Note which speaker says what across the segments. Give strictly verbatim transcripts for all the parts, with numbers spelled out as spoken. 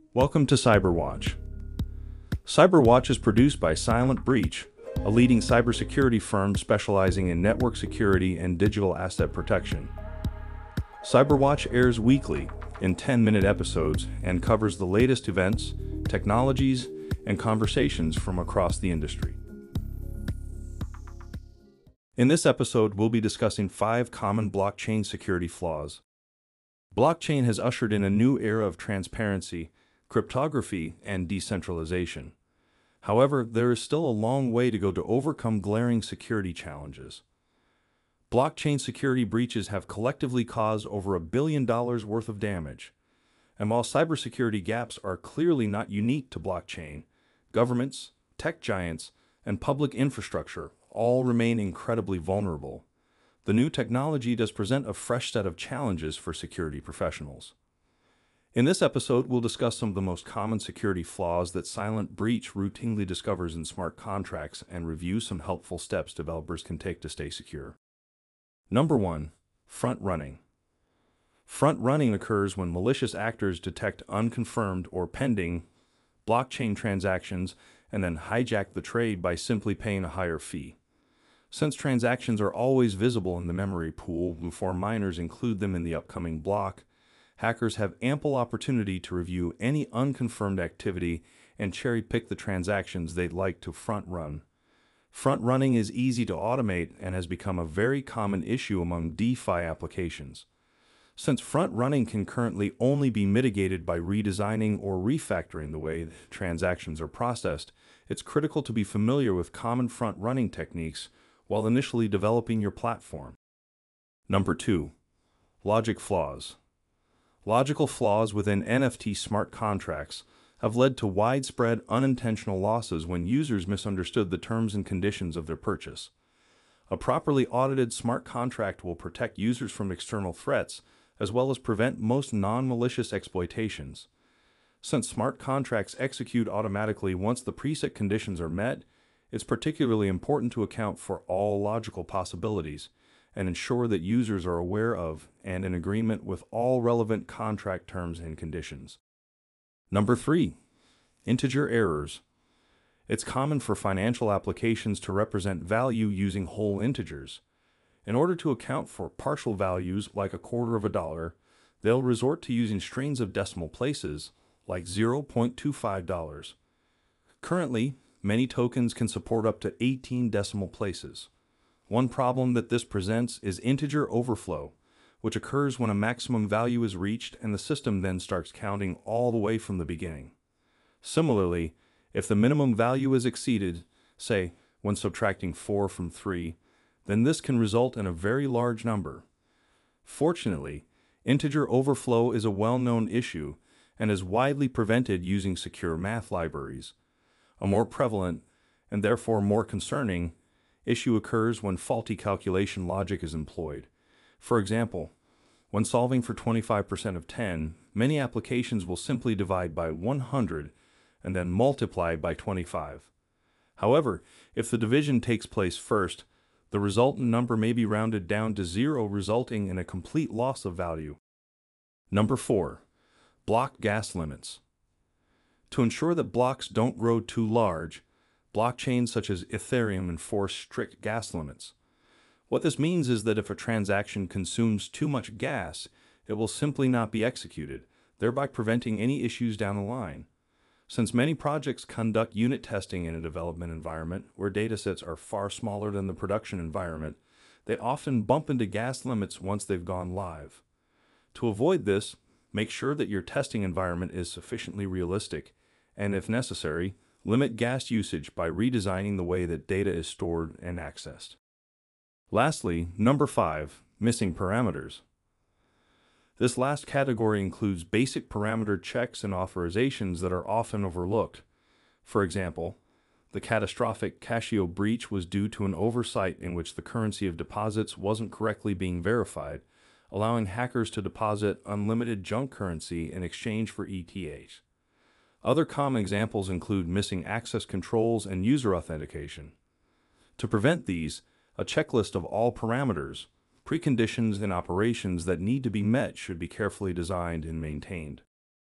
Speaker 1: Welcome to CyberWatch. CyberWatch is produced by Silent Breach, a leading cybersecurity firm specializing in network security and digital asset protection. CyberWatch airs weekly in ten-minute episodes and covers the latest events, technologies, and conversations from across the industry. In this episode, we'll be discussing five common blockchain security flaws. Blockchain has ushered in a new era of transparency, cryptography, and decentralization. However, there is still a long way to go to overcome glaring security challenges. Blockchain security breaches have collectively caused over a billion dollars worth of damage. And while cybersecurity gaps are clearly not unique to blockchain, governments, tech giants, and public infrastructure all remain incredibly vulnerable. The new technology does present a fresh set of challenges for security professionals. In this episode, we'll discuss some of the most common security flaws that Silent Breach routinely discovers in smart contracts and review some helpful steps developers can take to stay secure. Number one, front-running. Front-running occurs when malicious actors detect unconfirmed or pending blockchain transactions and then hijack the trade by simply paying a higher fee. Since transactions are always visible in the memory pool before miners include them in the upcoming block, hackers have ample opportunity to review any unconfirmed activity and cherry-pick the transactions they'd like to front-run. Front-running is easy to automate and has become a very common issue among DeFi applications. Since front-running can currently only be mitigated by redesigning or refactoring the way transactions are processed, it's critical to be familiar with common front-running techniques while initially developing your platform. Number two, logic flaws. Logical flaws within N F T smart contracts have led to widespread unintentional losses when users misunderstood the terms and conditions of their purchase. A properly audited smart contract will protect users from external threats as well as prevent most non-malicious exploitations. Since smart contracts execute automatically once the preset conditions are met, it's particularly important to account for all logical possibilities and ensure that users are aware of and in agreement with all relevant contract terms and conditions. Number three, integer errors. It's common for financial applications to represent value using whole integers. In order to account for partial values like a quarter of a dollar, they'll resort to using strings of decimal places like zero point two five dollars. Currently, many tokens can support up to eighteen decimal places. One problem that this presents is integer overflow, which occurs when a maximum value is reached and the system then starts counting all the way from the beginning. Similarly, if the minimum value is exceeded, say, when subtracting four from three, then this can result in a very large number. Fortunately, integer overflow is a well-known issue and is widely prevented using secure math libraries. A more prevalent, and therefore more concerning, issue occurs when faulty calculation logic is employed. For example, when solving for twenty-five percent of ten, many applications will simply divide by one hundred and then multiply by twenty-five. However, if the division takes place first, the resultant number may be rounded down to zero, resulting in a complete loss of value. Number four, block gas limits. To ensure that blocks don't grow too large, blockchains such as Ethereum enforce strict gas limits. What this means is that if a transaction consumes too much gas, it will simply not be executed, thereby preventing any issues down the line. Since many projects conduct unit testing in a development environment where datasets are far smaller than the production environment, they often bump into gas limits once they've gone live. To avoid this, make sure that your testing environment is sufficiently realistic, and if necessary, limit gas usage by redesigning the way that data is stored and accessed. Lastly, number five, missing parameters. This last category includes basic parameter checks and authorizations that are often overlooked. For example, the catastrophic Casio breach was due to an oversight in which the currency of deposits wasn't correctly being verified, allowing hackers to deposit unlimited junk currency in exchange for E T H. Other common examples include missing access controls and user authentication. To prevent these, a checklist of all parameters, preconditions, and operations that need to be met should be carefully designed and maintained.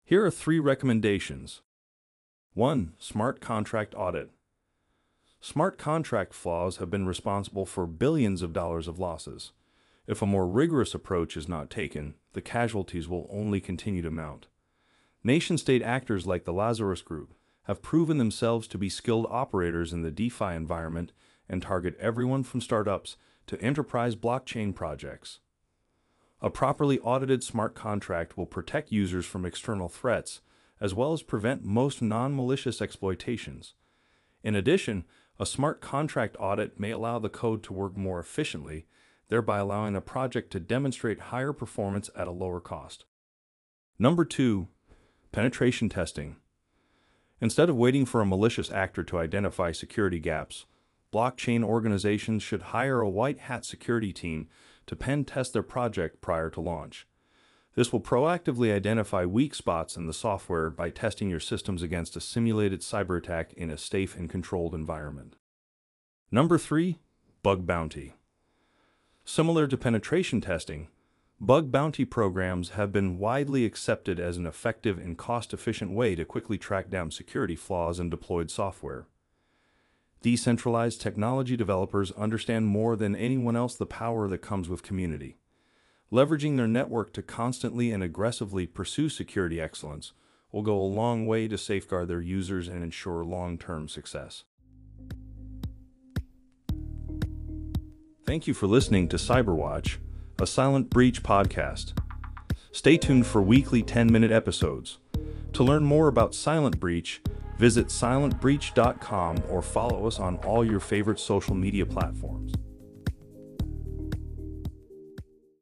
Speaker 1: Here are three recommendations. one. Smart contract audit. Smart contract flaws have been responsible for billions of dollars of losses. If a more rigorous approach is not taken, the casualties will only continue to mount. Nation-state actors like the Lazarus Group have proven themselves to be skilled operators in the DeFi environment and target everyone from startups to enterprise blockchain projects. A properly audited smart contract will protect users from external threats, as well as prevent most non-malicious exploitations. In addition, a smart contract audit may allow the code to work more efficiently, thereby allowing a project to demonstrate higher performance at a lower cost. Number two, penetration testing. Instead of waiting for a malicious actor to identify security gaps, blockchain organizations should hire a white hat security team to pen test their project prior to launch. This will proactively identify weak spots in the software by testing your systems against a simulated cyber attack in a safe and controlled environment. Number three, bug bounty. Similar to penetration testing, bug bounty programs have been widely accepted as an effective and cost-efficient way to quickly track down security flaws in deployed software. Decentralized technology developers understand more than anyone else the power that comes with community. Leveraging their network to constantly and aggressively pursue security excellence will go a long way to safeguard their users and ensure long-term success. Thank you for listening to Cyberwatch, a Silent Breach podcast. Stay tuned for weekly ten-minute episodes. To learn more about Silent Breach, visit silent breach dot com or follow us on all your favorite social media platforms.